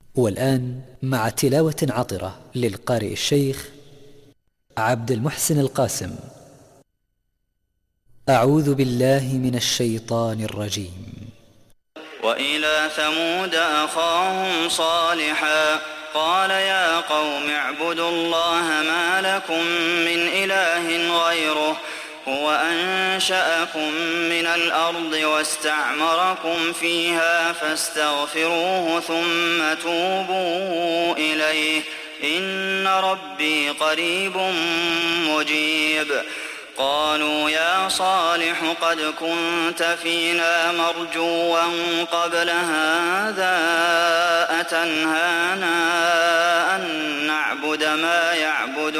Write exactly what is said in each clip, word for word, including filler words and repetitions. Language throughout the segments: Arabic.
والآن مع تلاوة عطرة للقارئ الشيخ عبد المحسن القاسم. أعوذ بالله من الشيطان الرجيم. وإلى ثمود أخاهم صالحا قال يا قوم اعبدوا الله ما لكم من إله غيره هو أنشأكم من الأرض واستعمركم فيها فاستغفروه ثم توبوا إليه إن ربي قريب مجيب. قالوا يا صالح قد كنت فينا مرجوا قبل هذا أتنهانا أن نعبد ما يعبد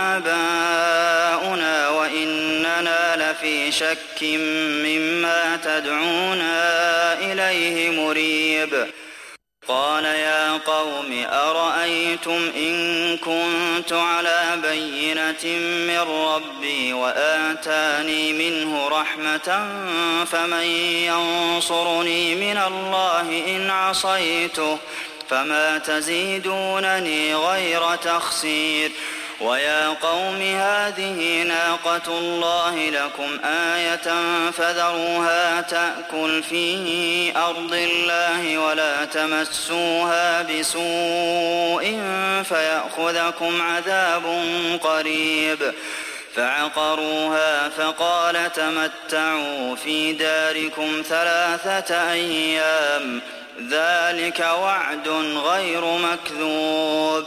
آباؤنا وإننا لفي شك مما تدعونا إليه مريب. قال يا قوم أرأيتم إن كنت على بينة من ربي وآتاني منه رحمة فمن ينصرني من الله إن عصيته فما تزيدونني غير تخسير. ويا قوم هذه ناقة الله لكم آية فذروها تأكل في أرض الله ولا تمسوها بسوء فيأخذكم عذاب قريب. فعقروها فقال تمتعوا في داركم ثلاثة أيام ذلك وعد غير مكذوب.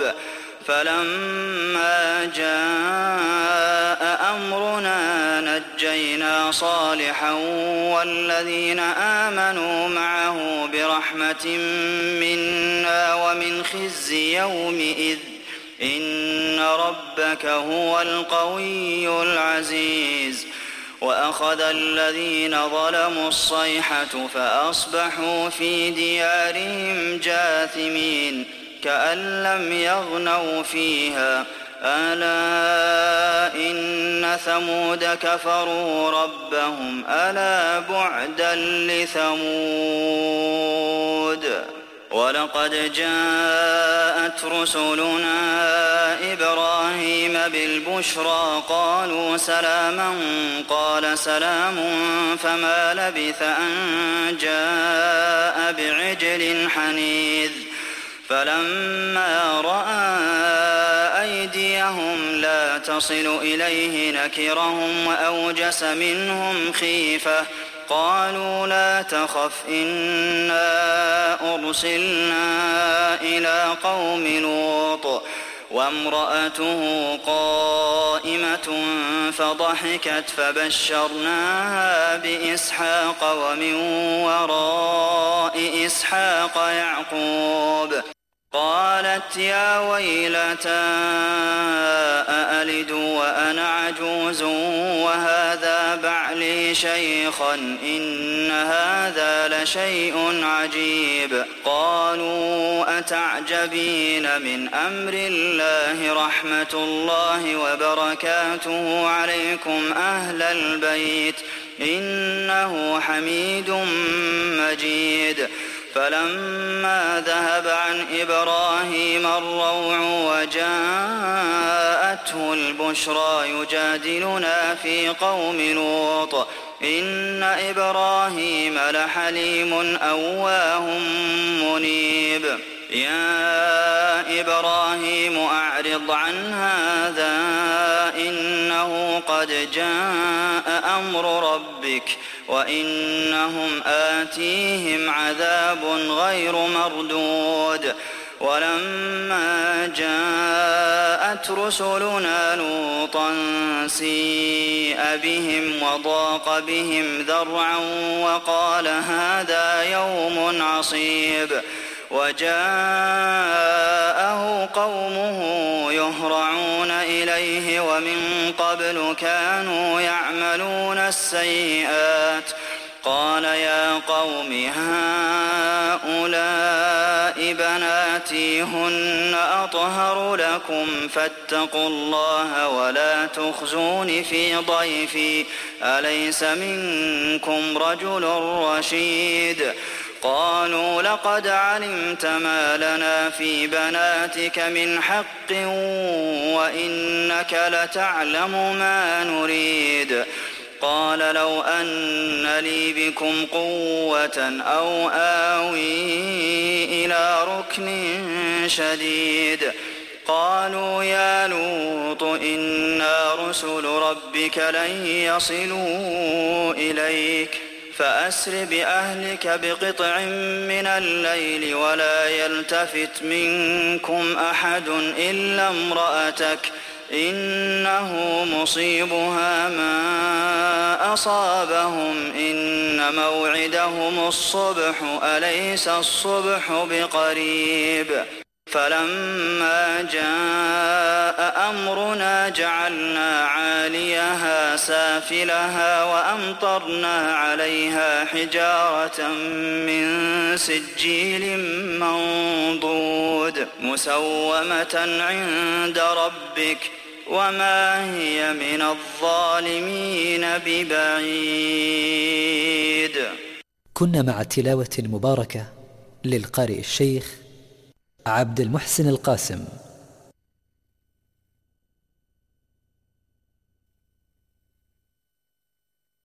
فلما جاء أمرنا نجينا صالحا والذين آمنوا معه برحمة منا ومن خزي يومئذ إن ربك هو القوي العزيز. وأخذ الذين ظلموا الصيحة فأصبحوا في ديارهم جاثمين كأن لم يغنوا فيها ألا إن ثمود كفروا ربهم ألا بعدا لثمود. ولقد جاءت رسلنا إبراهيم بالبشرى قالوا سلاما قال سلام فما لبث أن جاء بعجل حنيذ. فلما رأى أيديهم لا تصل إليه نكرهم وأوجس منهم خيفة قالوا لا تخف إنا أرسلنا إلى قوم لوط وامرأته قائمة فضحكت فبشرناها بإسحاق ومن وراء إسحاق يعقوب. قالت يا ويلتى أألد وأنا عجوز وهذا بعلي شيخا إن هذا لشيء عجيب. قالوا أتعجبين من أمر الله رحمة الله وبركاته عليكم أهل البيت إنه حميد مجيد. فلما ذهب عن إبراهيم الروع وجاءته البشرى يجادلنا في قوم لوط إن إبراهيم لحليم أواه منيب. يا إبراهيم أعرض عن هذا إنه قد جاء أمر ربك وإنهم آتيهم عذاب غير مردود. ولما جاءت رسلنا لوطا سيء بهم وضاق بهم ذرعا وقال هذا يوم عصيب. وجاءه قومه يهرعون إليه ومن قبل كانوا يعملون السيئات. قال يا قوم هؤلاء بناتي هن أطهر لكم فاتقوا الله ولا تخزون في ضيفي أليس منكم رجل رشيد. قالوا لقد علمت ما لنا في بناتك من حق وإنك لتعلم ما نريد. قال لو أن لي بكم قوة أو آوي إلى ركن شديد. قالوا يا لوط إنا رسل ربك لن يصلوا إليك فأسر بأهلك بقطع من الليل ولا يلتفت منكم أحد إلا امرأتك إنه مصيبها ما أصابهم إن موعدهم الصبح أليس الصبح بقريب. فلما جاء أمرنا جعلنا عاليها سافلها وأمطرنا عليها حجارة من سجيل منضود مسومة عند ربك وما هي من الظالمين ببعيد. كنا مع التلاوة المباركة للقارئ الشيخ عبد المحسن القاسم.